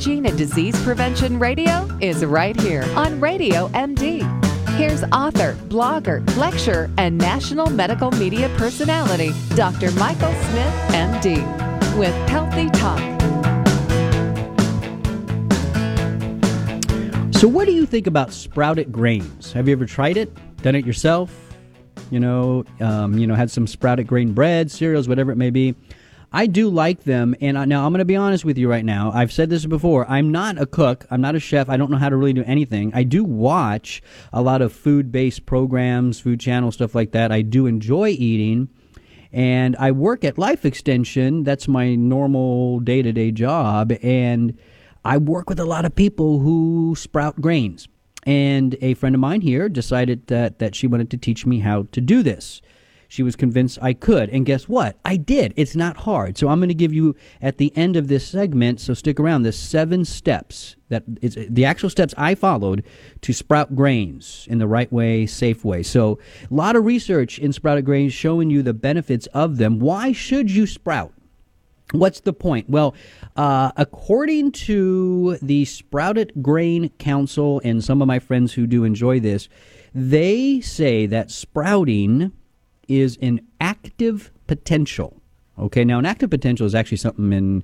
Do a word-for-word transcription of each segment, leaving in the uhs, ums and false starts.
Hygiene and Disease Prevention Radio is right here on Radio M D. Here's author, blogger, lecturer, and national medical media personality, Doctor Michael Smith, M D, with Healthy Talk. So what do you think about sprouted grains? Have you ever tried it? Done it yourself? You know, um, you know, had some sprouted grain bread, cereals, whatever it may be. I do like them, and I, now I'm going to be honest with you right now. I've said this before. I'm not a cook. I'm not a chef. I don't know how to really do anything. I do watch a lot of food-based programs, food channel, stuff like that. I do enjoy eating, and I work at Life Extension. That's my normal day-to-day job, and I work with a lot of people who sprout grains. And a friend of mine here decided that, that she wanted to teach me how to do this. She was convinced I could. And guess what? I did. It's not hard. So I'm going to give you, at the end of this segment, so stick around, the seven steps, that it's the actual steps I followed to sprout grains in the right way, safe way. So a lot of research in sprouted grains showing you the benefits of them. Why should you sprout? What's the point? Well, uh, according to the Sprouted Grain Council and some of my friends who do enjoy this, they say that sprouting is an active potential. Okay, now an active potential is actually something in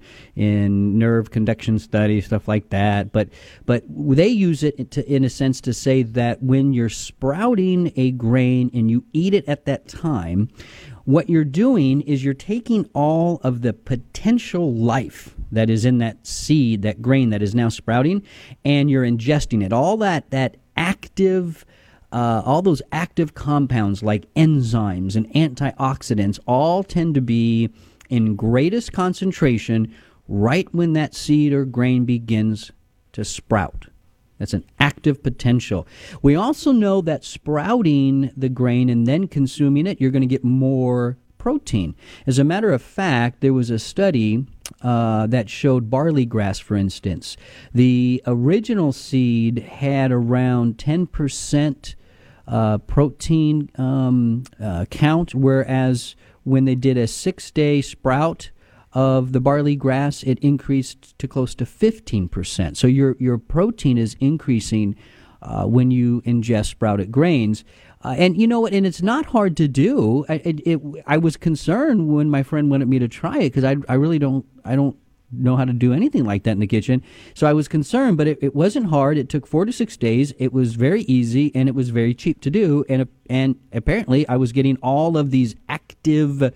in nerve conduction studies, stuff like that. But but they use it to, in a sense, to say that when you're sprouting a grain and you eat it at that time, what you're doing is you're taking all of the potential life that is in that seed, that grain that is now sprouting, and you're ingesting it. All that that active Uh, all those active compounds like enzymes and antioxidants all tend to be in greatest concentration right when that seed or grain begins to sprout. That's an active potential. We also know that sprouting the grain and then consuming it, you're going to get more protein. As a matter of fact, there was a study uh, that showed barley grass, for instance. The original seed had around ten percent Uh, protein um, uh, count, whereas when they did a six-day sprout of the barley grass, it increased to close to fifteen percent. So your your protein is increasing uh, when you ingest sprouted grains. Uh, and you know what? And it's not hard to do. I, it, it, I was concerned when my friend wanted me to try it because I I really don't I don't. know how to do anything like that in the kitchen. So I was concerned, but it, it wasn't hard. It took four to six days. It was very easy, and it was very cheap to do. And and apparently I was getting all of these active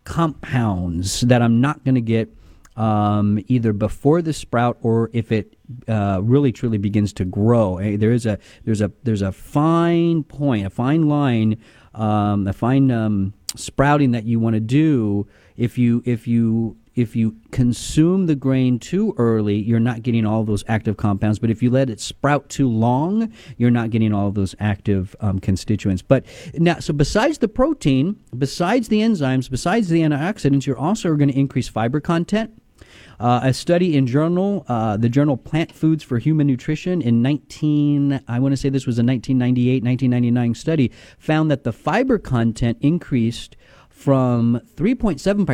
compounds that I'm not going to get um, either before the sprout or if it uh, really truly begins to grow. Eh, There is a there's a there's a fine point, a fine line, um, a fine um, sprouting that you want to do. If you if you If you consume the grain too early, you're not getting all those active compounds. But if you let it sprout too long, you're not getting all of those active um, constituents. But now, so besides the protein, besides the enzymes, besides the antioxidants, you're also going to increase fiber content. Uh, a study in journal, uh, the journal Plant Foods for Human Nutrition in nineteen, I want to say this was a nineteen ninety-eight, nineteen ninety-nine study, found that the fiber content increased from three point seven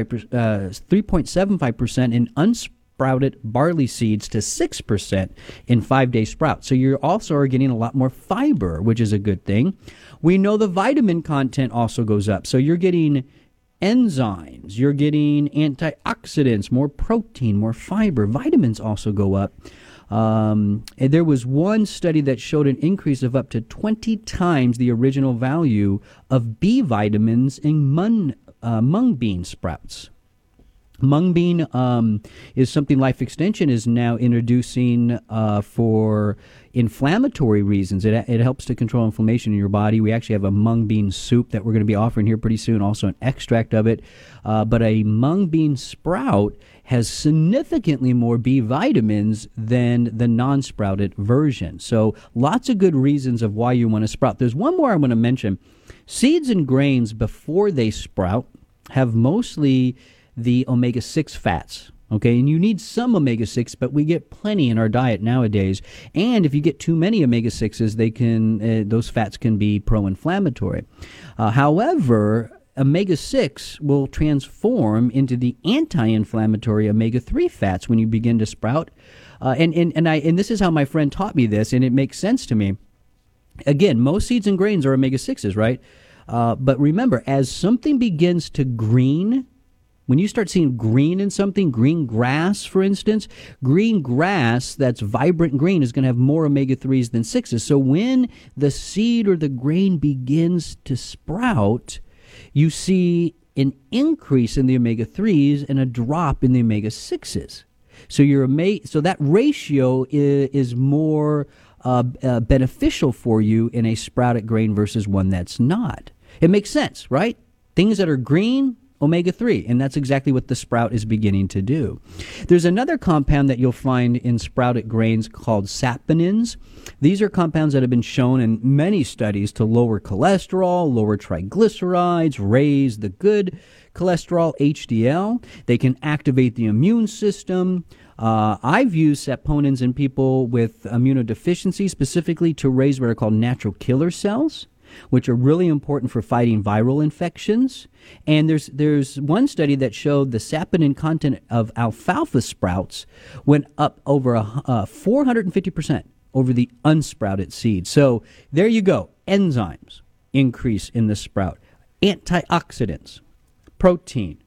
five percent in unsprouted barley seeds to six percent in five-day sprouts. So you also are getting a lot more fiber, which is a good thing. We know the vitamin content also goes up. So you're getting enzymes, you're getting antioxidants, more protein, more fiber. Vitamins also go up. Um, and there was one study that showed an increase of up to twenty times the original value of B vitamins in mung, uh, mung bean sprouts. Mung bean um, is something Life Extension is now introducing uh, for inflammatory reasons. It, it helps to control inflammation in your body. We actually have a mung bean soup that we're going to be offering here pretty soon, also an extract of it. Uh, but a mung bean sprout has significantly more B vitamins than the non-sprouted version. So lots of good reasons of why you want to sprout. There's one more I want to mention. Seeds and grains, before they sprout, have mostly the omega six fats. Okay, and you need some omega six, but we get plenty in our diet nowadays. And if you get too many omega sixes, they can uh, those fats can be pro-inflammatory. Uh, however, omega six will transform into the anti-inflammatory omega three fats when you begin to sprout. Uh, and, and, and, I, and this is how my friend taught me this, and it makes sense to me. Again, most seeds and grains are omega sixes, right? Uh, but remember, as something begins to green, when you start seeing green in something, green grass, for instance, green grass that's vibrant green is going to have more omega threes than sixes. So when the seed or the grain begins to sprout, you see an increase in the omega threes and a drop in the omega sixes. So you're ama- so that ratio is, is more uh, uh, beneficial for you in a sprouted grain versus one that's not. It makes sense, right? Things that are green, omega three, and that's exactly what the sprout is beginning to do. There's another compound that you'll find in sprouted grains called saponins. These are compounds that have been shown in many studies to lower cholesterol, lower triglycerides, raise the good cholesterol, H D L. They can activate the immune system. Uh, I've used saponins in people with immunodeficiency, specifically to raise what are called natural killer cells, which are really important for fighting viral infections. And there's there's one study that showed the saponin content of alfalfa sprouts went up over a, uh, four hundred fifty percent over the unsprouted seed. So there you go. Enzymes increase in the sprout. Antioxidants, protein,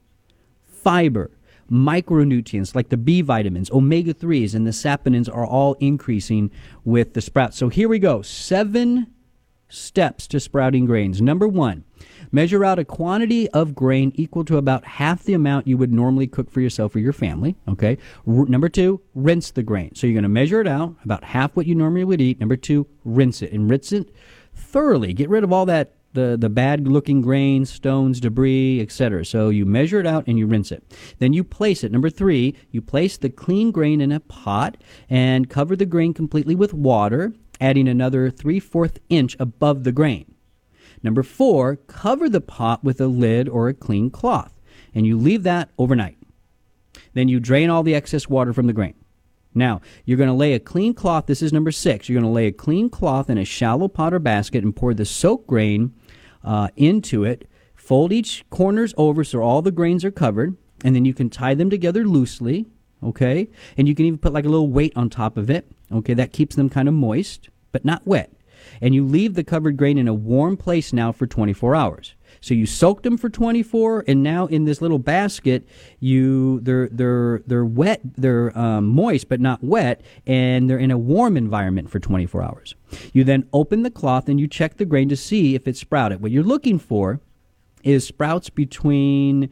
fiber, micronutrients like the B vitamins, omega threes, and the saponins are all increasing with the sprout. So here we go. Seven steps to sprouting grains. Number one, measure out a quantity of grain equal to about half the amount you would normally cook for yourself or your family. Okay. R- number two, rinse the grain. So you're going to measure it out, about half what you normally would eat. Number two, rinse it, and rinse it thoroughly. Get rid of all that the the bad looking grains, stones, debris, et cetera. So you measure it out and you rinse it. Then you place it. Number three, you place the clean grain in a pot and cover the grain completely with water, adding another three-fourths inch above the grain. Number four, cover the pot with a lid or a clean cloth, and you leave that overnight. Then you drain all the excess water from the grain. Now, you're going to lay a clean cloth. This is number six. You're going to lay a clean cloth in a shallow pot or basket and pour the soaked grain uh, into it. Fold each corners over so all the grains are covered, and then you can tie them together loosely, okay? And you can even put like a little weight on top of it, okay? That keeps them kind of moist, but not wet. And you leave the covered grain in a warm place now for twenty-four hours. So you soaked them for twenty-four, and now in this little basket, you they're they're they're wet, they're um, moist but not wet, and they're in a warm environment for twenty-four hours. You then open the cloth and you check the grain to see if it's sprouted. What you're looking for is sprouts between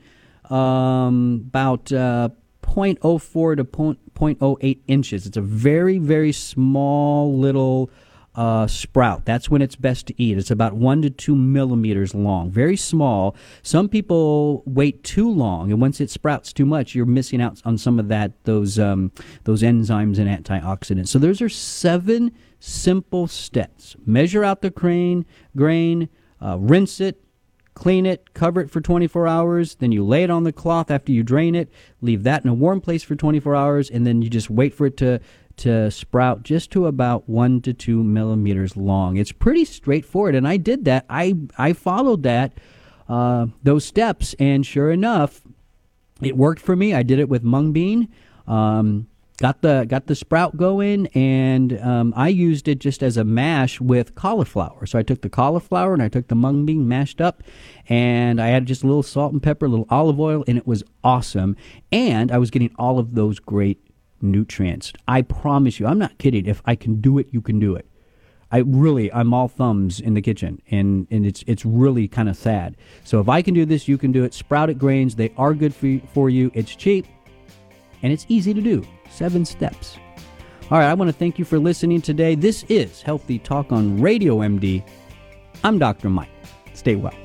um, about uh, zero point zero four to zero point zero eight inches. It's a very very small little Uh, sprout. That's when it's best to eat. It's about one to two millimeters long, very small. Some people wait too long, and once it sprouts too much, you're missing out on some of that, those um, those enzymes and antioxidants. So those are seven simple steps. Measure out the grain, grain, uh, rinse it, clean it, cover it for twenty-four hours. Then you lay it on the cloth after you drain it. Leave that in a warm place for twenty-four hours, and then you just wait for it to to sprout just to about one to two millimeters long. It's pretty straightforward, and I did that. I I followed that uh, those steps, and sure enough, it worked for me. I did it with mung bean. Um, got the got the sprout going, and um, I used it just as a mash with cauliflower. So I took the cauliflower and I took the mung bean mashed up, and I added just a little salt and pepper, a little olive oil, and it was awesome. And I was getting all of those great nutrients. I promise you, I'm not kidding. If I can do it, you can do it. I really, I'm all thumbs in the kitchen, and, and it's it's really kind of sad. So if I can do this, you can do it. Sprouted grains, they are good for, for you. It's cheap, and it's easy to do. Seven steps. All right, I want to thank you for listening today. This is Healthy Talk on Radio M D. I'm Doctor Mike. Stay well.